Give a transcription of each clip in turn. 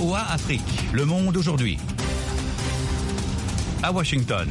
VOA Afrique, le monde aujourd'hui. À Washington.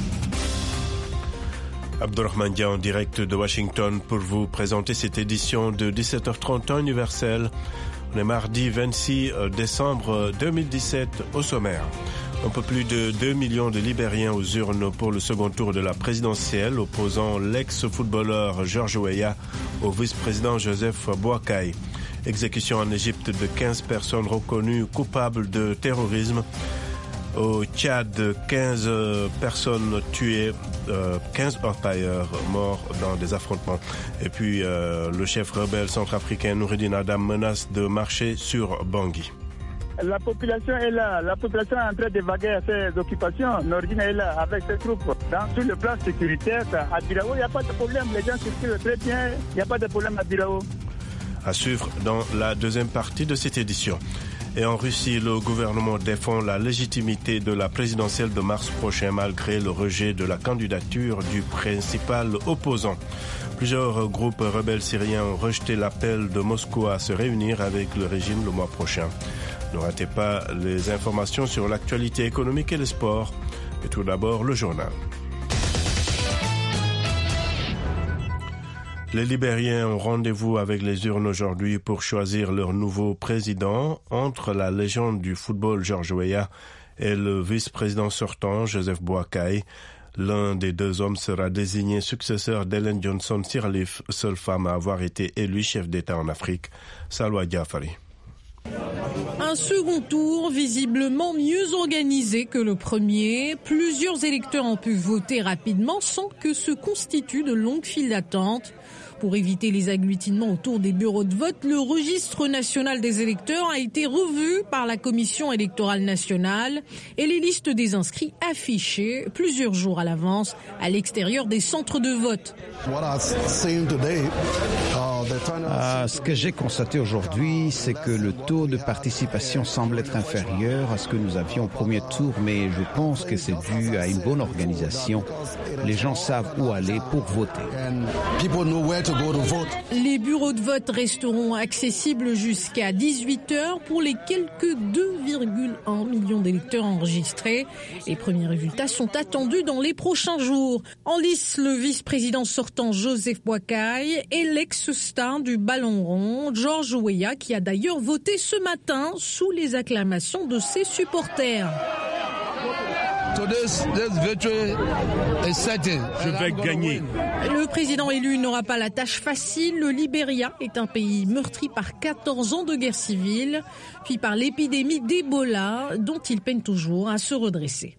Abdurrahman Dia en direct de Washington pour vous présenter cette édition de 17h30 temps universel. On est mardi 26 décembre 2017 au sommaire. Un peu plus de 2 millions de Libériens aux urnes pour le second tour de la présidentielle, opposant l'ex-footballeur George Weah au vice-président Joseph Boakai. Exécution en Égypte de 15 personnes reconnues coupables de terrorisme. Au Tchad, 15 personnes tuées, 15 orpailleurs morts dans des affrontements. Et puis, le chef rebelle centrafricain Noureddine Adam menace de marcher sur Bangui. La population est là. La population est en train d'évacuer à ses occupations. Noureddine est là avec ses troupes. Sur le plan sécuritaire, à Birao, il n'y a pas de problème. Les gens circulent très bien. Il n'y a pas de problème à Birao. À suivre dans la deuxième partie de cette édition. Et en Russie, le gouvernement défend la légitimité de la présidentielle de mars prochain malgré le rejet de la candidature du principal opposant. Plusieurs groupes rebelles syriens ont rejeté l'appel de Moscou à se réunir avec le régime le mois prochain. Ne ratez pas les informations sur l'actualité économique et le sport. Et tout d'abord, le journal. Les Libériens ont rendez-vous avec les urnes aujourd'hui pour choisir leur nouveau président. Entre la légende du football George Weah et le vice-président sortant Joseph Boakai, l'un des deux hommes sera désigné successeur d'Ellen Johnson Sirleaf, seule femme à avoir été élue chef d'État en Afrique. Salwa Diafari. Un second tour visiblement mieux organisé que le premier. Plusieurs électeurs ont pu voter rapidement sans que se constituent de longues files d'attente. Pour éviter les agglutinements autour des bureaux de vote, le registre national des électeurs a été revu par la Commission électorale nationale et les listes des inscrits affichées plusieurs jours à l'avance à l'extérieur des centres de vote. Ce que j'ai constaté aujourd'hui, c'est que le taux de participation semble être inférieur à ce que nous avions au premier tour, mais je pense que c'est dû à une bonne organisation. Les gens savent où aller pour voter. Les bureaux de vote resteront accessibles jusqu'à 18h pour les quelques 2,1 millions d'électeurs enregistrés. Les premiers résultats sont attendus dans les prochains jours. En lice, le vice-président sortant Joseph Boakai et l'ex-star du ballon rond George Weah, qui a d'ailleurs voté ce matin sous les acclamations de ses supporters. Je vais gagner. Le président élu n'aura pas la tâche facile. Le Libéria est un pays meurtri par 14 ans de guerre civile, puis par l'épidémie d'Ebola, dont il peine toujours à se redresser.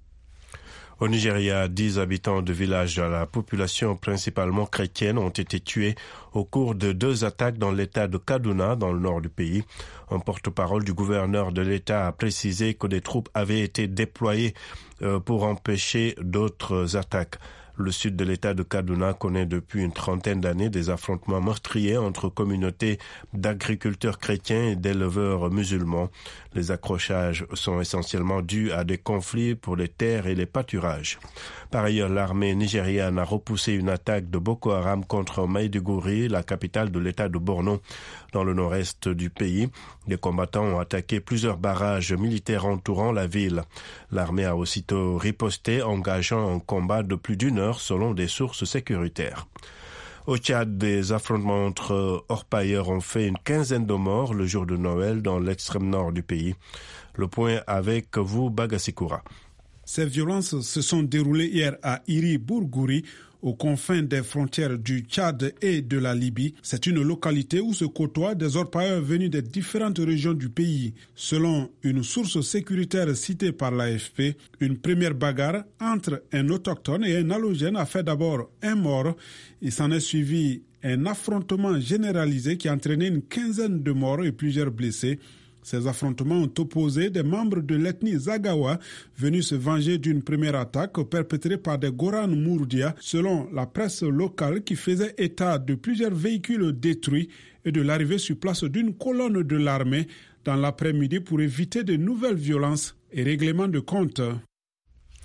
Au Nigeria, 10 habitants de villages à la population principalement chrétienne ont été tués au cours de 2 attaques dans l'état de Kaduna, dans le nord du pays. Un porte-parole du gouverneur de l'état a précisé que des troupes avaient été déployées pour empêcher d'autres attaques. Le sud de l'état de Kaduna connaît depuis une trentaine d'années des affrontements meurtriers entre communautés d'agriculteurs chrétiens et d'éleveurs musulmans. Les accrochages sont essentiellement dus à des conflits pour les terres et les pâturages. Par ailleurs, l'armée nigériane a repoussé une attaque de Boko Haram contre Maiduguri, la capitale de l'état de Borno, dans le nord-est du pays. Les combattants ont attaqué plusieurs barrages militaires entourant la ville. L'armée a aussitôt riposté, engageant un combat de plus d'1 heure selon des sources sécuritaires. Au Tchad, des affrontements entre orpailleurs ont fait une quinzaine de morts le jour de Noël dans l'extrême nord du pays. Le point avec vous, Bagasikoura. Ces violences se sont déroulées hier à Iri-Bourgouri, aux confins des frontières du Tchad et de la Libye. C'est une localité où se côtoient des orpailleurs venus des différentes régions du pays. Selon une source sécuritaire citée par l'AFP, une première bagarre entre un autochtone et un allogène a fait d'abord un mort. Il s'en est suivi un affrontement généralisé qui a entraîné une quinzaine de morts et plusieurs blessés. Ces affrontements ont opposé des membres de l'ethnie Zagawa venus se venger d'une première attaque perpétrée par des Goran Mourdia, selon la presse locale qui faisait état de plusieurs véhicules détruits et de l'arrivée sur place d'une colonne de l'armée dans l'après-midi pour éviter de nouvelles violences et règlements de compte.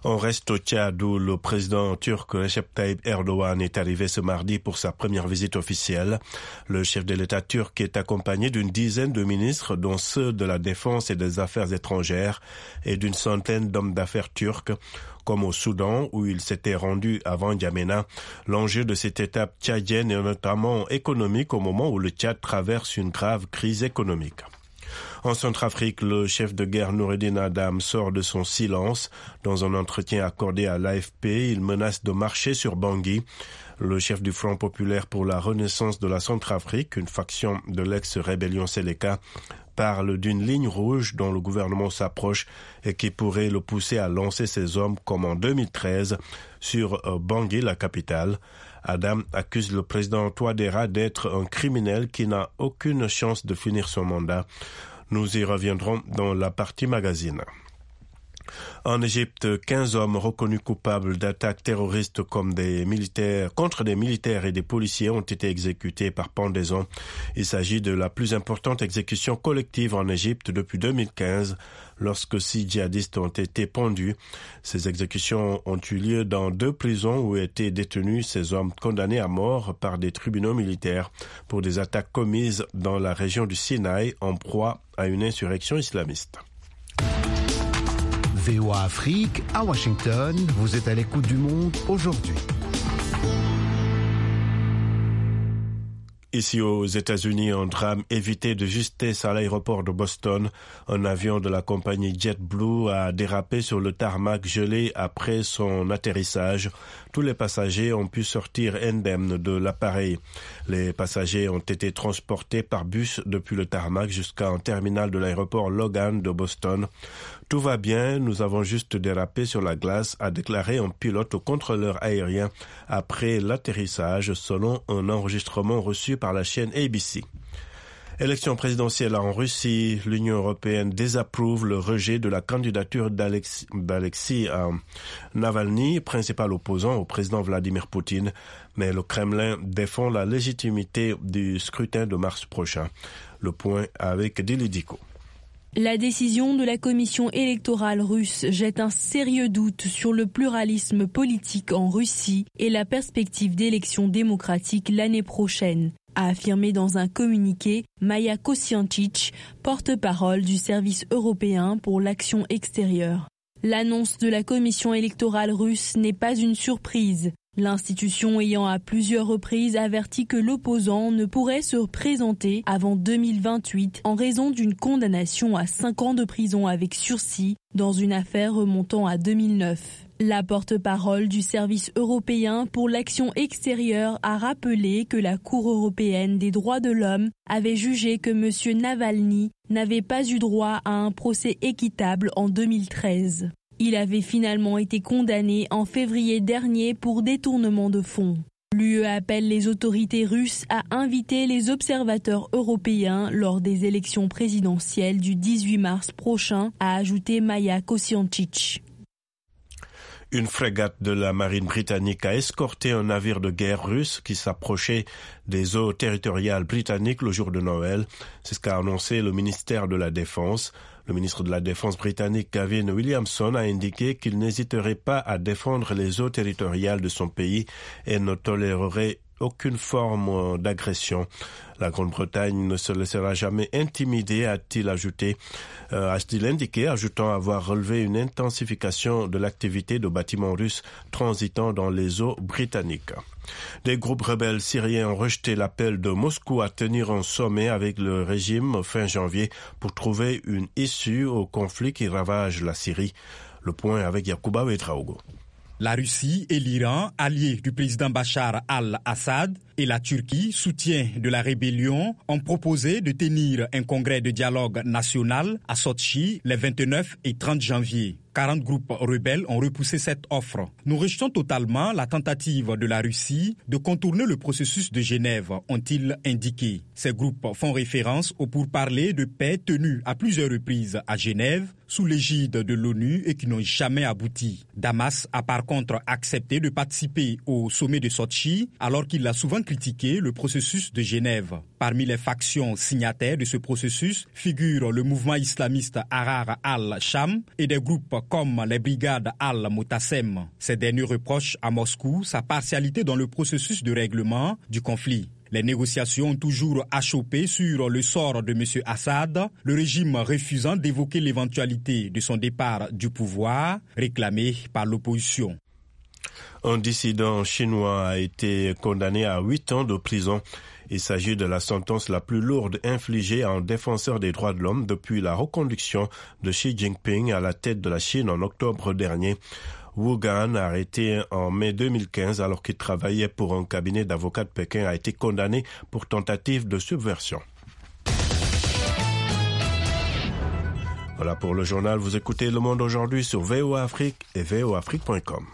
On reste au Tchad où le président turc Recep Tayyip Erdogan est arrivé ce mardi pour sa première visite officielle. Le chef de l'État turc est accompagné d'une dizaine de ministres, dont ceux de la Défense et des Affaires étrangères, et d'une centaine d'hommes d'affaires turcs. Comme au Soudan, où il s'était rendu avant N'Djamena, l'enjeu de cette étape tchadienne est notamment économique au moment où le Tchad traverse une grave crise économique. En Centrafrique, le chef de guerre Noureddin Adam sort de son silence. Dans un entretien accordé à l'AFP, il menace de marcher sur Bangui. Le chef du Front populaire pour la renaissance de la Centrafrique, une faction de l'ex-rébellion Séléka, parle d'une ligne rouge dont le gouvernement s'approche et qui pourrait le pousser à lancer ses hommes comme en 2013 sur Bangui, la capitale. Adam accuse le président Touadéra d'être un criminel qui n'a aucune chance de finir son mandat. Nous y reviendrons dans la partie magazine. En Égypte, 15 hommes reconnus coupables d'attaques terroristes contre des militaires et des policiers ont été exécutés par pendaison. Il s'agit de la plus importante exécution collective en Égypte depuis 2015, lorsque 6 djihadistes ont été pendus. Ces exécutions ont eu lieu dans 2 prisons où étaient détenus ces hommes condamnés à mort par des tribunaux militaires pour des attaques commises dans la région du Sinaï en proie à une insurrection islamiste. VOA Afrique, à Washington, vous êtes à l'écoute du monde aujourd'hui. Ici aux États-Unis, un drame évité de justesse à l'aéroport de Boston. Un avion de la compagnie JetBlue a dérapé sur le tarmac gelé après son atterrissage. Tous les passagers ont pu sortir indemnes de l'appareil. Les passagers ont été transportés par bus depuis le tarmac jusqu'à un terminal de l'aéroport Logan de Boston. Tout va bien, nous avons juste dérapé sur la glace, a déclaré un pilote au contrôleur aérien après l'atterrissage, selon un enregistrement reçu par la chaîne ABC. Élection présidentielle en Russie, l'Union européenne désapprouve le rejet de la candidature d'Alexei Navalny, principal opposant au président Vladimir Poutine, mais le Kremlin défend la légitimité du scrutin de mars prochain. Le point avec Dili Diko. La décision de la commission électorale russe jette un sérieux doute sur le pluralisme politique en Russie et la perspective d'élections démocratiques l'année prochaine, a affirmé dans un communiqué Maya Kosiančić, porte-parole du service européen pour l'action extérieure. L'annonce de la commission électorale russe n'est pas une surprise. L'institution ayant à plusieurs reprises averti que l'opposant ne pourrait se présenter avant 2028 en raison d'une condamnation à 5 ans de prison avec sursis dans une affaire remontant à 2009. La porte-parole du service européen pour l'action extérieure a rappelé que la Cour européenne des droits de l'homme avait jugé que M. Navalny n'avait pas eu droit à un procès équitable en 2013. Il avait finalement été condamné en février dernier pour détournement de fonds. L'UE appelle les autorités russes à inviter les observateurs européens lors des élections présidentielles du 18 mars prochain, a ajouté Maya Kosiančić. Une frégate de la marine britannique a escorté un navire de guerre russe qui s'approchait des eaux territoriales britanniques le jour de Noël. C'est ce qu'a annoncé le ministère de la Défense. Le ministre de la Défense britannique Gavin Williamson a indiqué qu'il n'hésiterait pas à défendre les eaux territoriales de son pays et ne tolérerait aucune forme d'agression. La Grande-Bretagne ne se laissera jamais intimider, a-t-il indiqué, ajoutant avoir relevé une intensification de l'activité de bâtiments russes transitant dans les eaux britanniques. Des groupes rebelles syriens ont rejeté l'appel de Moscou à tenir un sommet avec le régime fin janvier pour trouver une issue au conflit qui ravage la Syrie. Le point avec Yacouba Ouedraogo. La Russie et l'Iran, alliés du président Bachar al-Assad, et la Turquie, soutien de la rébellion, ont proposé de tenir un congrès de dialogue national à Sotchi les 29 et 30 janvier. 40 groupes rebelles ont repoussé cette offre. Nous rejetons totalement la tentative de la Russie de contourner le processus de Genève, ont-ils indiqué. Ces groupes font référence aux pourparlers de paix tenus à plusieurs reprises à Genève, sous l'égide de l'ONU et qui n'ont jamais abouti. Damas a par contre accepté de participer au sommet de Sotchi, alors qu'il a souvent critiqué le processus de Genève. Parmi les factions signataires de ce processus figurent le mouvement islamiste Ahrar al-Sham et des groupes comme les brigades Al-Moutassem. Ces derniers reprochent à Moscou sa partialité dans le processus de règlement du conflit. Les négociations ont toujours achoppé sur le sort de M. Assad, le régime refusant d'évoquer l'éventualité de son départ du pouvoir, réclamé par l'opposition. Un dissident chinois a été condamné à 8 ans de prison. Il s'agit de la sentence la plus lourde infligée à un défenseur des droits de l'homme depuis la reconduction de Xi Jinping à la tête de la Chine en octobre dernier. Wu Gan, arrêté en mai 2015 alors qu'il travaillait pour un cabinet d'avocats de Pékin, a été condamné pour tentative de subversion. Voilà pour le journal. Vous écoutez Le Monde aujourd'hui sur VOA Afrique et voaafrique.com.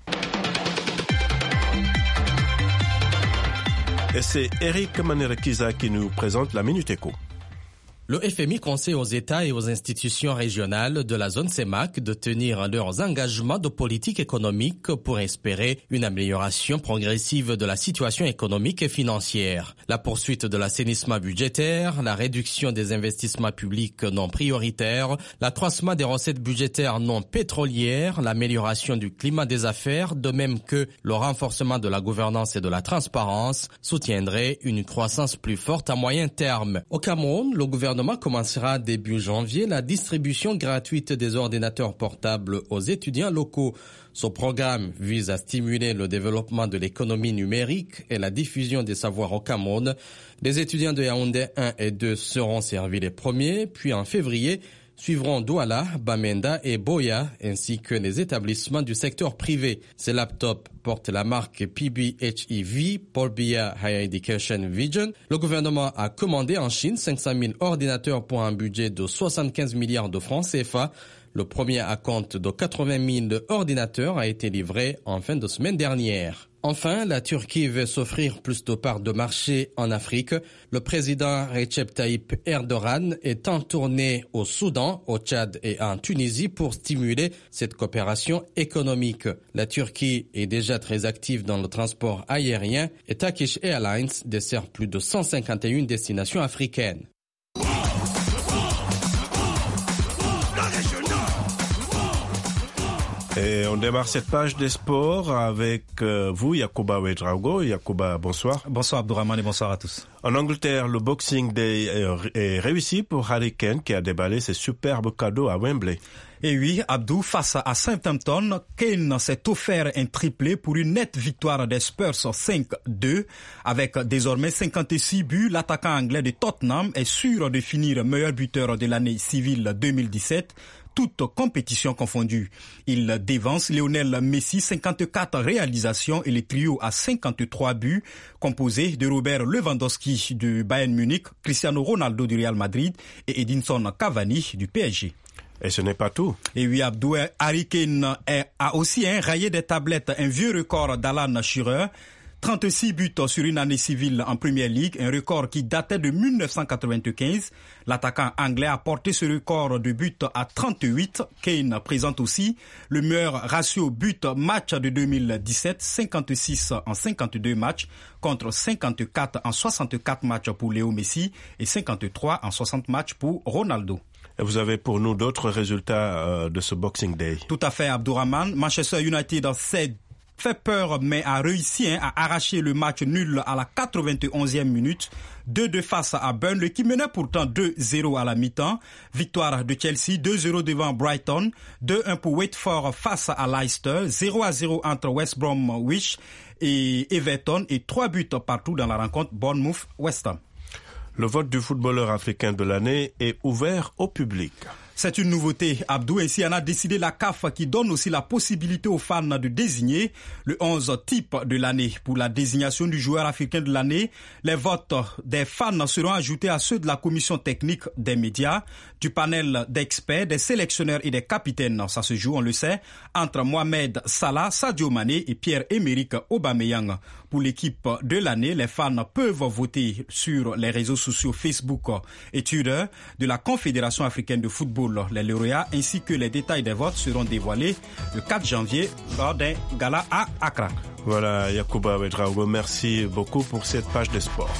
Et c'est Eric Manerekiza qui nous présente la Minute Éco. Le FMI conseille aux États et aux institutions régionales de la zone CEMAC de tenir leurs engagements de politique économique pour espérer une amélioration progressive de la situation économique et financière. La poursuite de l'assainissement budgétaire, la réduction des investissements publics non prioritaires, l'accroissement des recettes budgétaires non pétrolières, l'amélioration du climat des affaires, de même que le renforcement de la gouvernance et de la transparence, soutiendraient une croissance plus forte à moyen terme. Au Cameroun, le gouvernement commencera début janvier la distribution gratuite des ordinateurs portables aux étudiants locaux. Ce programme vise à stimuler le développement de l'économie numérique et la diffusion des savoirs au Cameroun. Les étudiants de Yaoundé 1 et 2 seront servis les premiers, puis en février, suivront Douala, Bamenda et Boya, ainsi que les établissements du secteur privé. Ces laptops portent la marque PBHEV, Paul Biya Higher Education Vision. Le gouvernement a commandé en Chine 500 000 ordinateurs pour un budget de 75 milliards de francs CFA. Le premier acompte de 80 000 ordinateurs a été livré en fin de semaine dernière. Enfin, la Turquie veut s'offrir plus de parts de marché en Afrique. Le président Recep Tayyip Erdogan est en tournée au Soudan, au Tchad et en Tunisie pour stimuler cette coopération économique. La Turquie est déjà très active dans le transport aérien et Turkish Airlines dessert plus de 151 destinations africaines. Et on démarre cette page des sports avec vous, Yacouba Ouedraogo. Yacouba, bonsoir. Bonsoir Abdourahmane et bonsoir à tous. En Angleterre, le Boxing Day est réussi pour Harry Kane qui a déballé ses superbes cadeaux à Wembley. Et oui, Abdou, face à Southampton, Kane s'est offert un triplé pour une nette victoire des Spurs 5-2. Avec désormais 56 buts, l'attaquant anglais de Tottenham est sûr de finir meilleur buteur de l'année civile 2017. Toutes compétitions confondues. Il dévance Lionel Messi, 54 réalisations et le trio à 53 buts, composé de Robert Lewandowski du Bayern Munich, Cristiano Ronaldo du Real Madrid et Edinson Cavani du PSG. Et ce n'est pas tout. Et oui, Abdou, Harry Kane a aussi rayé des tablettes un vieux record d'Alan Shearer. 36 buts sur une année civile en Premier League, un record qui datait de 1995. L'attaquant anglais a porté ce record de buts à 38. Kane présente aussi le meilleur ratio but-match de 2017, 56 en 52 matchs, contre 54 en 64 matchs pour Léo Messi et 53 en 60 matchs pour Ronaldo. Et vous avez pour nous d'autres résultats de ce Boxing Day. Tout à fait, Abdourahmane. Manchester United fait peur mais a réussi à arracher le match nul à la 91e minute. 2-2 face à Burnley qui menait pourtant 2-0 à la mi-temps. Victoire de Chelsea, 2-0 devant Brighton. 2-1 pour Watford face à Leicester. 0-0 entre West Bromwich et Everton et 3 buts partout dans la rencontre Bournemouth-West Ham. Le vote du footballeur africain de l'année est ouvert au public. C'est une nouveauté, Abdou. Ainsi en a décidé la CAF qui donne aussi la possibilité aux fans de désigner le 11 type de l'année. Pour la désignation du joueur africain de l'année, les votes des fans seront ajoutés à ceux de la commission technique des médias, du panel d'experts, des sélectionneurs et des capitaines. Ça se joue, on le sait, entre Mohamed Salah, Sadio Mané et Pierre-Emerick Aubameyang. Pour l'équipe de l'année, les fans peuvent voter sur les réseaux sociaux Facebook et Twitter de la Confédération africaine de football. Les lauréats ainsi que les détails des votes seront dévoilés le 4 janvier lors d'un gala à Accra. Voilà, Yacouba Ouedraogo, merci beaucoup pour cette page de sport.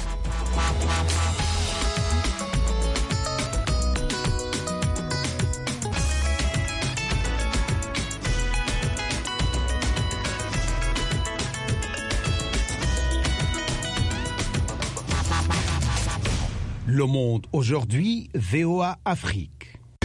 Le Monde aujourd'hui, VOA Afrique.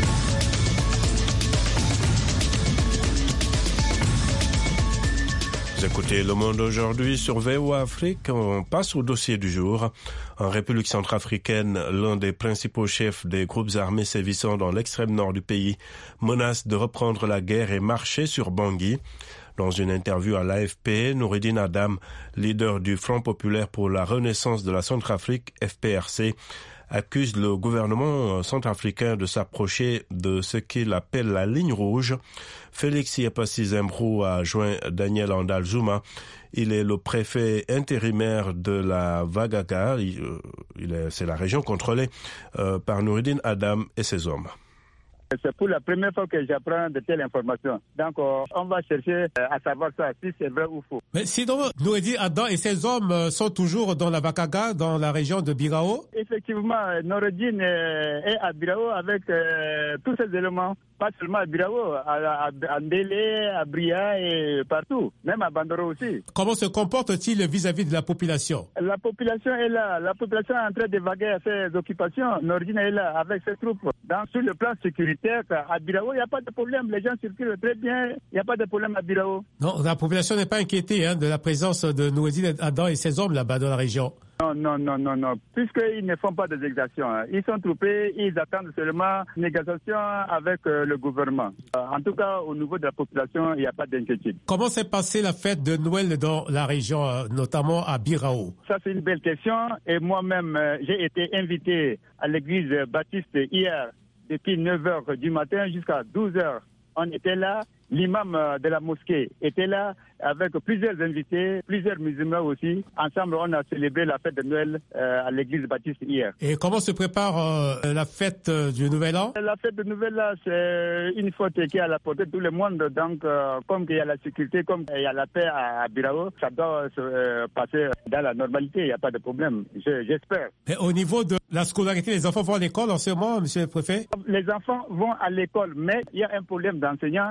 Vous écoutez Le Monde aujourd'hui sur VOA Afrique. On passe au dossier du jour. En République centrafricaine, l'un des principaux chefs des groupes armés sévissant dans l'extrême nord du pays menace de reprendre la guerre et marcher sur Bangui. Dans une interview à l'AFP, Noureddine Adam, leader du Front populaire pour la renaissance de la Centrafrique, FPRC, accuse le gouvernement centrafricain de s'approcher de ce qu'il appelle la ligne rouge. Félix Yepassi Zembrou a joint Daniel Andal Zuma. Il est le préfet intérimaire de la Vagaga. C'est la région contrôlée par Noureddine Adam et ses hommes. C'est pour la première fois que j'apprends de telles informations. Donc, on va chercher à savoir ça, si c'est vrai ou faux. Mais sinon, Noureddine Adam et ses hommes sont toujours dans la Vakaga, dans la région de Birao? Effectivement, Noureddine est à Birao avec tous ces éléments. Pas seulement à Birao, à Ndélé, à Bria et partout, même à Bandoro aussi. Comment se comporte-t-il vis-à-vis de la population? La population est là. La population est en train de vaguer à ses occupations. Noureddine est là avec ses troupes. Sur le plan sécuritaire, à Birao, il n'y a pas de problème. Les gens circulent très bien. Il n'y a pas de problème à Birao. Non, la population n'est pas inquiétée de la présence de Noureddine Adam et ses hommes là-bas dans la région. Non. Puisqu'ils ne font pas des exactions. Ils sont troupés, ils attendent seulement une négociation avec le gouvernement. En tout cas, au niveau de la population, il n'y a pas d'inquiétude. Comment s'est passée la fête de Noël dans la région, notamment à Birao? Ça, c'est une belle question. Et moi-même, j'ai été invité à l'église baptiste hier, depuis 9h du matin jusqu'à 12h. On était là. L'imam de la mosquée était là avec plusieurs invités, plusieurs musulmans aussi. Ensemble, on a célébré la fête de Noël à l'église baptiste hier. Et comment se prépare la fête du Nouvel An? La fête de Nouvel An, c'est une fête qui est à la portée de tout le monde. Donc, comme il y a la sécurité, comme il y a la paix à Birao, ça doit se passer dans la normalité. Il n'y a pas de problème, j'espère. Et au niveau de la scolarité, les enfants vont à l'école en ce moment, monsieur le préfet? Les enfants vont à l'école, mais il y a un problème d'enseignants.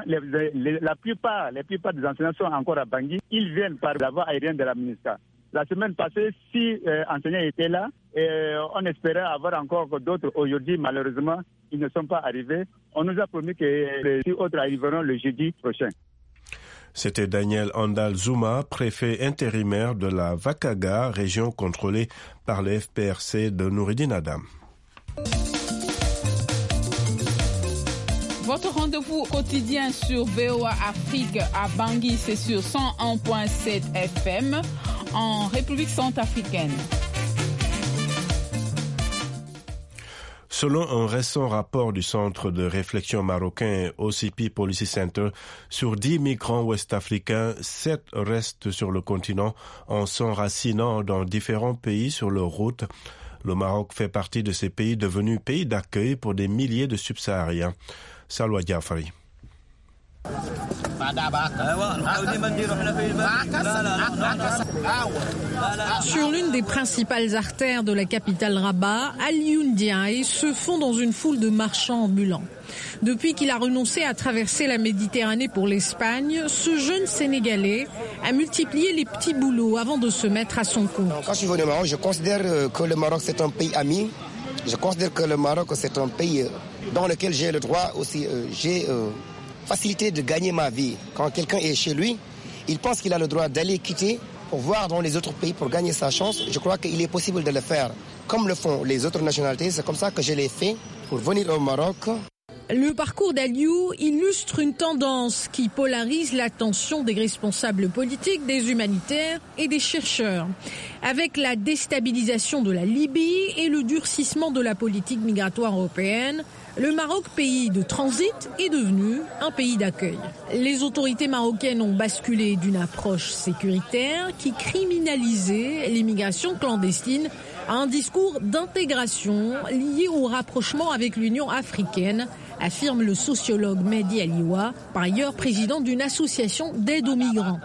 La plupart des enseignants sont encore à Bangui. Ils viennent par la voie aérienne de la MINUSCA. La semaine passée, 6 enseignants étaient là et on espérait avoir encore d'autres aujourd'hui. Malheureusement, ils ne sont pas arrivés. On nous a promis que les 6 autres arriveront le jeudi prochain. C'était Daniel Andal Zuma, préfet intérimaire de la Vakaga, région contrôlée par le FPRC de Noureddine Adam. Votre rendez-vous quotidien sur VOA Afrique à Bangui, c'est sur 101.7 FM en République centrafricaine. Selon un récent rapport du Centre de réflexion marocain OCP Policy Center, sur 10 migrants ouest-africains, 7 restent sur le continent en s'enracinant dans différents pays sur leur route. Le Maroc fait partie de ces pays devenus pays d'accueil pour des milliers de subsahariens. Salwa Diafari. Sur l'une des principales artères de la capitale Rabat, Alioune Diaye se fond dans une foule de marchands ambulants. Depuis qu'il a renoncé à traverser la Méditerranée pour l'Espagne, ce jeune Sénégalais a multiplié les petits boulots avant de se mettre à son compte. Quand je suis venu au Maroc, je considère que le Maroc c'est un pays ami. Je considère que le Maroc c'est un pays dans lequel j'ai le droit aussi, j'ai facilité de gagner ma vie. Quand quelqu'un est chez lui, il pense qu'il a le droit d'aller quitter pour voir dans les autres pays pour gagner sa chance. Je crois qu'il est possible de le faire comme le font les autres nationalités. C'est comme ça que je l'ai fait pour venir au Maroc. Le parcours d'Aliou illustre une tendance qui polarise l'attention des responsables politiques, des humanitaires et des chercheurs. Avec la déstabilisation de la Libye et le durcissement de la politique migratoire européenne, le Maroc, pays de transit, est devenu un pays d'accueil. Les autorités marocaines ont basculé d'une approche sécuritaire qui criminalisait l'immigration clandestine à un discours d'intégration lié au rapprochement avec l'Union africaine, affirme le sociologue Mehdi Aliwa, par ailleurs président d'une association d'aide aux migrants.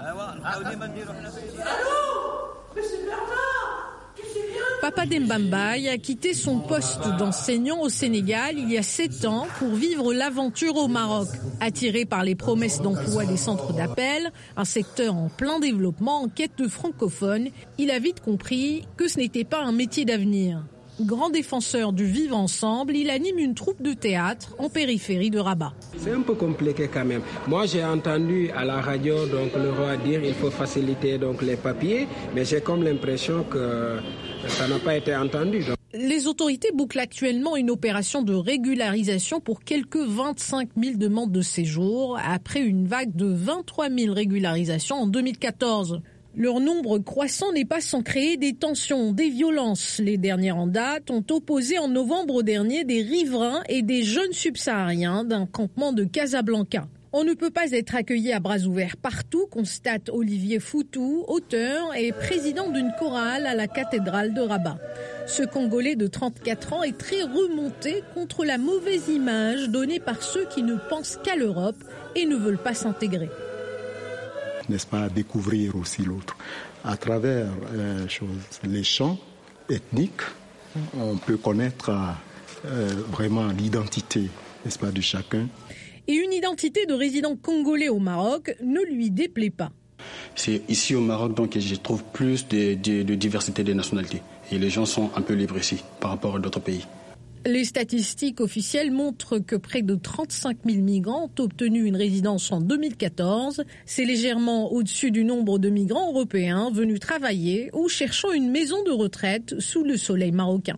Papa Dembambaye a quitté son poste d'enseignant au Sénégal il y a 7 ans pour vivre l'aventure au Maroc. Attiré par les promesses d'emploi des centres d'appel, un secteur en plein développement en quête de francophones, il a vite compris que ce n'était pas un métier d'avenir. Grand défenseur du vivre ensemble, il anime une troupe de théâtre en périphérie de Rabat. C'est un peu compliqué quand même. Moi, j'ai entendu à la radio donc le roi dire qu'il faut faciliter donc les papiers, mais j'ai comme l'impression que ça n'a pas été entendu. Les autorités bouclent actuellement une opération de régularisation pour quelques 25 000 demandes de séjour, après une vague de 23 000 régularisations en 2014. Leur nombre croissant n'est pas sans créer des tensions, des violences. Les dernières en date ont opposé en novembre dernier des riverains et des jeunes subsahariens d'un campement de Casablanca. On ne peut pas être accueilli à bras ouverts partout, constate Olivier Foutou, auteur et président d'une chorale à la cathédrale de Rabat. Ce Congolais de 34 ans est très remonté contre la mauvaise image donnée par ceux qui ne pensent qu'à l'Europe et ne veulent pas s'intégrer. N'est-ce pas, découvrir aussi l'autre. À travers les champs ethniques, on peut connaître vraiment l'identité, n'est-ce pas, de chacun. Et une identité de résident congolais au Maroc ne lui déplaît pas. C'est ici au Maroc donc je trouve plus de diversité des nationalités. Et les gens sont un peu libres ici par rapport à d'autres pays. Les statistiques officielles montrent que près de 35 000 migrants ont obtenu une résidence en 2014. C'est légèrement au-dessus du nombre de migrants européens venus travailler ou cherchant une maison de retraite sous le soleil marocain.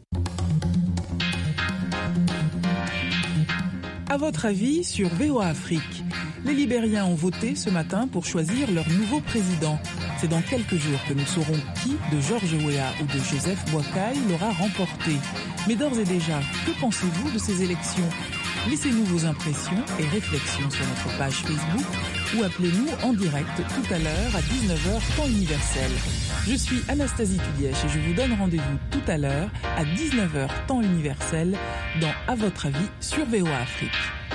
À votre avis sur VOA Afrique, les Libériens ont voté ce matin pour choisir leur nouveau président. C'est dans quelques jours que nous saurons qui de George Weah ou de Joseph Boakai l'aura remporté. Mais d'ores et déjà, que pensez-vous de ces élections ? Laissez-nous vos impressions et réflexions sur notre page Facebook ou appelez-nous en direct tout à l'heure à 19h temps universel. Je suis Anastasie Tulièche et je vous donne rendez-vous tout à l'heure à 19h temps universel dans À votre avis sur VOA Afrique.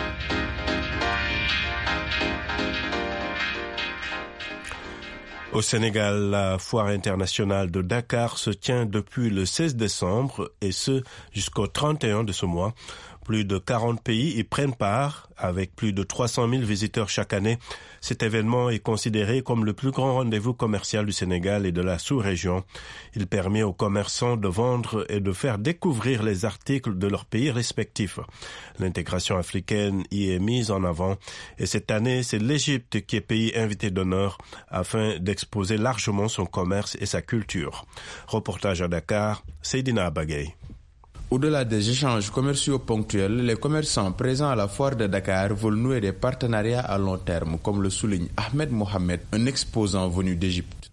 Au Sénégal, la foire internationale de Dakar se tient depuis le 16 décembre et ce jusqu'au 31 de ce mois. Plus de 40 pays y prennent part, avec plus de 300 000 visiteurs chaque année. Cet événement est considéré comme le plus grand rendez-vous commercial du Sénégal et de la sous-région. Il permet aux commerçants de vendre et de faire découvrir les articles de leurs pays respectifs. L'intégration africaine y est mise en avant et cette année, c'est l'Égypte qui est pays invité d'honneur afin d'exposer largement son commerce et sa culture. Reportage à Dakar, Seydina Abagay. Au-delà des échanges commerciaux ponctuels, les commerçants présents à la foire de Dakar veulent nouer des partenariats à long terme, comme le souligne Ahmed Mohamed, un exposant venu d'Égypte.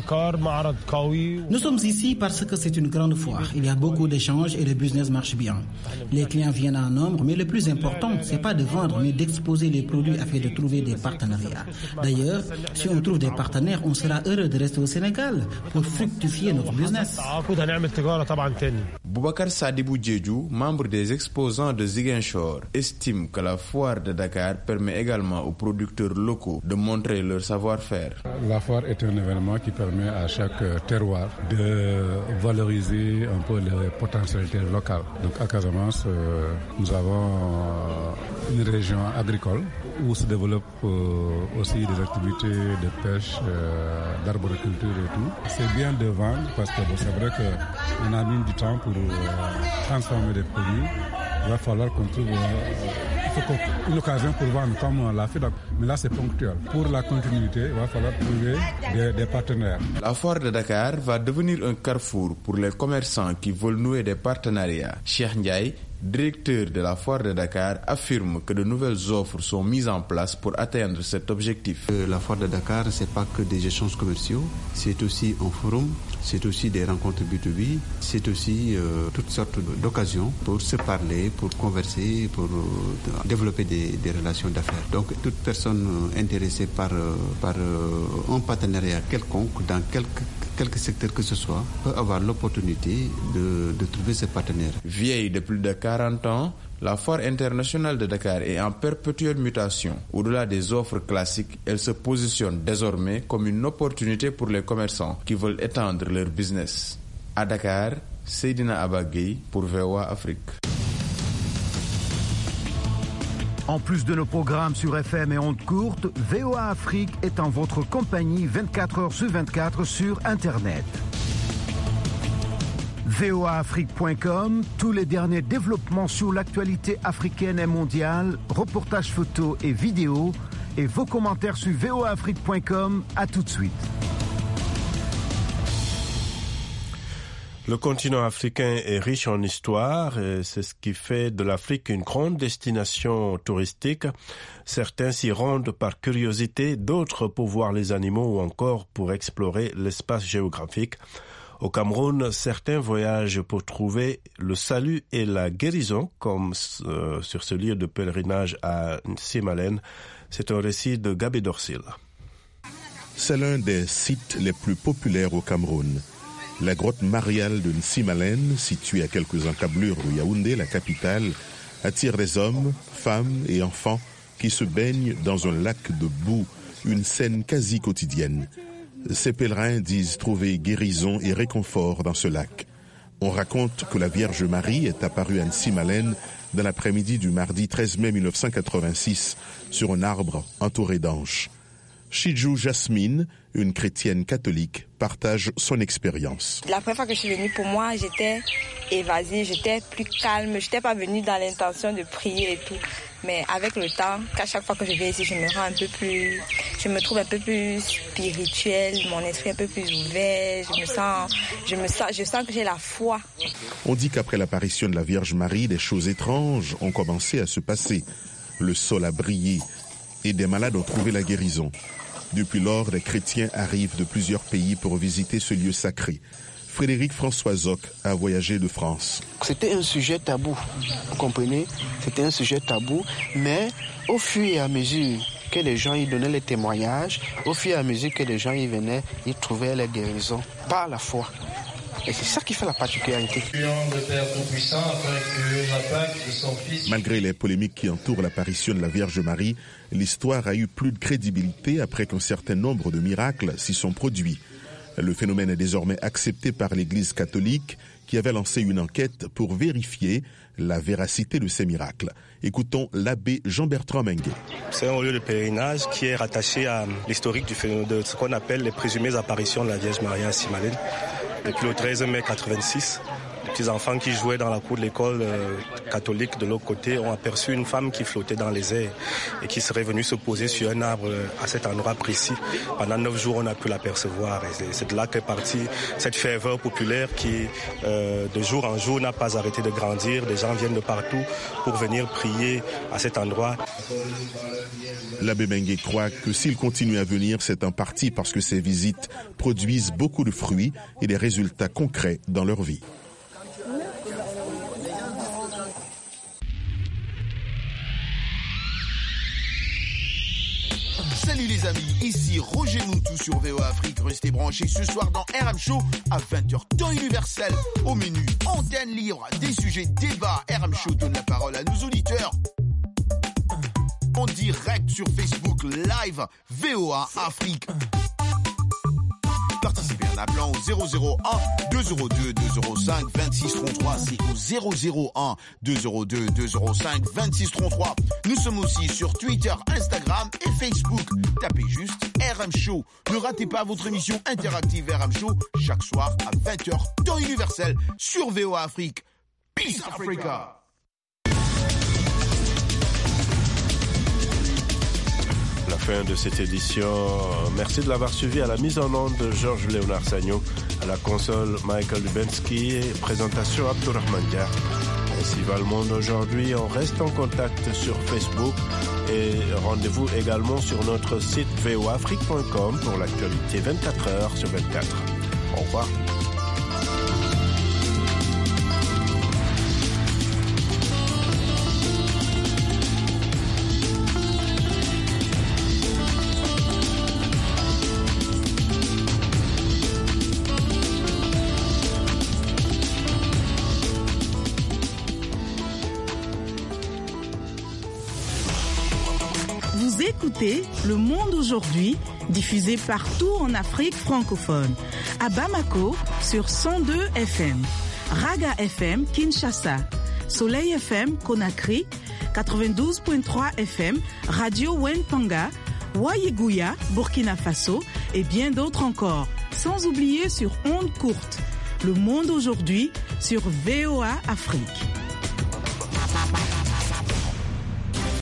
Nous sommes ici parce que c'est une grande foire. Il y a beaucoup d'échanges et le business marche bien. Les clients viennent en nombre, mais le plus important, c'est pas de vendre, mais d'exposer les produits afin de trouver des partenariats. D'ailleurs, si on trouve des partenaires, on sera heureux de rester au Sénégal pour fructifier notre business. Boubacar Sadibou Djedjou, membre des exposants de Ziguinchor, estime que la foire de Dakar permet également aux producteurs locaux de montrer leur savoir-faire. La foire est un événement qui permet à chaque terroir de valoriser un peu les potentialités locales. Donc à Casamance, nous avons une région agricole où se développent aussi des activités de pêche, d'arboriculture et tout. C'est bien de vendre parce que c'est vrai qu'on a mis du temps pour transformer des produits. Il va falloir qu'on trouve une occasion pour vendre comme l'a fait. Mais là, c'est ponctuel. Pour la continuité, il va falloir trouver des partenaires. La foire de Dakar va devenir un carrefour pour les commerçants qui veulent nouer des partenariats. Cheikh Ndiaye, directeur de la foire de Dakar, affirme que de nouvelles offres sont mises en place pour atteindre cet objectif. La foire de Dakar, c'est pas que des échanges commerciaux, c'est aussi un forum, c'est aussi des rencontres B2B, c'est aussi toutes sortes d'occasions pour se parler, pour converser, pour développer des relations d'affaires. Donc toute personne intéressée par un partenariat quelconque dans quelque secteur que ce soit peut avoir l'opportunité de trouver ses partenaires. Vieille de plus de 40 ans, la foire internationale de Dakar est en perpétuelle mutation. Au-delà des offres classiques, elle se positionne désormais comme une opportunité pour les commerçants qui veulent étendre leur business. À Dakar, Seydina Abagay pour VOA Afrique. En plus de nos programmes sur FM et ondes courtes, VOA Afrique est en votre compagnie 24 heures sur 24 sur Internet. voaafrique.com, tous les derniers développements sur l'actualité africaine et mondiale, reportages photos et vidéos, et vos commentaires sur voaafrique.com. À tout de suite. Le continent africain est riche en histoire et c'est ce qui fait de l'Afrique une grande destination touristique. Certains s'y rendent par curiosité, d'autres pour voir les animaux ou encore pour explorer l'espace géographique. Au Cameroun, certains voyagent pour trouver le salut et la guérison, comme sur ce lieu de pèlerinage à Nsimalen. C'est un récit de Gabé Dorsil. C'est l'un des sites les plus populaires au Cameroun. La grotte mariale de Nsimalen, située à quelques encablures de Yaoundé, la capitale, attire les hommes, femmes et enfants qui se baignent dans un lac de boue, une scène quasi quotidienne. Ces pèlerins disent trouver guérison et réconfort dans ce lac. On raconte que la Vierge Marie est apparue à Nsimalen dans l'après-midi du mardi 13 mai 1986 sur un arbre entouré d'anges. Chidjou Jasmine, une chrétienne catholique, partage son expérience. La première fois que je suis venue, pour moi, j'étais évasive, j'étais plus calme, je n'étais pas venue dans l'intention de prier et tout. Mais avec le temps, qu'à chaque fois que je viens ici, je me trouve un peu plus spirituelle, mon esprit un peu plus ouvert, je sens que j'ai la foi. On dit qu'après l'apparition de la Vierge Marie, des choses étranges ont commencé à se passer. Le sol a brillé et des malades ont trouvé la guérison. Depuis lors, des chrétiens arrivent de plusieurs pays pour visiter ce lieu sacré. Frédéric François Zoc a voyagé de France. C'était un sujet tabou, vous comprenez? C'était un sujet tabou, mais au fur et à mesure que les gens y donnaient les témoignages, au fur et à mesure que les gens y venaient, ils trouvaient la guérison par la foi. Et c'est ça qui fait la particularité. Malgré les polémiques qui entourent l'apparition de la Vierge Marie, l'histoire a eu plus de crédibilité après qu'un certain nombre de miracles s'y sont produits. Le phénomène est désormais accepté par l'Église catholique qui avait lancé une enquête pour vérifier la véracité de ces miracles. Écoutons l'abbé Jean-Bertrand Mengue. C'est un lieu de pèlerinage qui est rattaché à l'historique du phénomène de ce qu'on appelle les présumées apparitions de la Vierge Marie à Nsimalen. Depuis le 13 mai 86, les petits enfants qui jouaient dans la cour de l'école catholique de l'autre côté ont aperçu une femme qui flottait dans les airs et qui serait venue se poser sur un arbre à cet endroit précis. Pendant 9 jours, on a pu l'apercevoir. Et c'est de là qu'est partie cette ferveur populaire qui, de jour en jour, n'a pas arrêté de grandir. Des gens viennent de partout pour venir prier à cet endroit. L'abbé Bengue croit que s'il continue à venir, c'est en partie parce que ces visites produisent beaucoup de fruits et des résultats concrets dans leur vie. Salut les amis, ici Roger Moutou sur VOA Afrique. Restez branchés ce soir dans RM Show à 20h, temps universel. Au menu, antenne libre, des sujets, débats. RM Show donne la parole à nos auditeurs. En direct sur Facebook Live, VOA Afrique. Participez en appelant au 001 202 205 26 33. C'est au 001 202 205 26 33. Nous sommes aussi sur Twitter, Instagram et Facebook. Tapez juste RM Show. Ne ratez pas votre émission interactive RM Show chaque soir à 20h, temps universel sur VOA Afrique. Peace Africa. La fin de cette édition. Merci de l'avoir suivi. À la mise en onde de Georges Léonard Sagnon, à la console Michael Lubensky et présentation Abdourahmane Dia. Ainsi va le monde aujourd'hui. On reste en contact sur Facebook et rendez-vous également sur notre site voaafrique.com pour l'actualité 24 heures sur 24. Au revoir. Écoutez Le Monde aujourd'hui, diffusé partout en Afrique francophone. À Bamako, sur 102 FM. Raga FM, Kinshasa. Soleil FM, Conakry. 92.3 FM, Radio Wenpanga. Wayeguya, Burkina Faso. Et bien d'autres encore. Sans oublier sur ondes courtes. Le monde aujourd'hui sur VOA Afrique.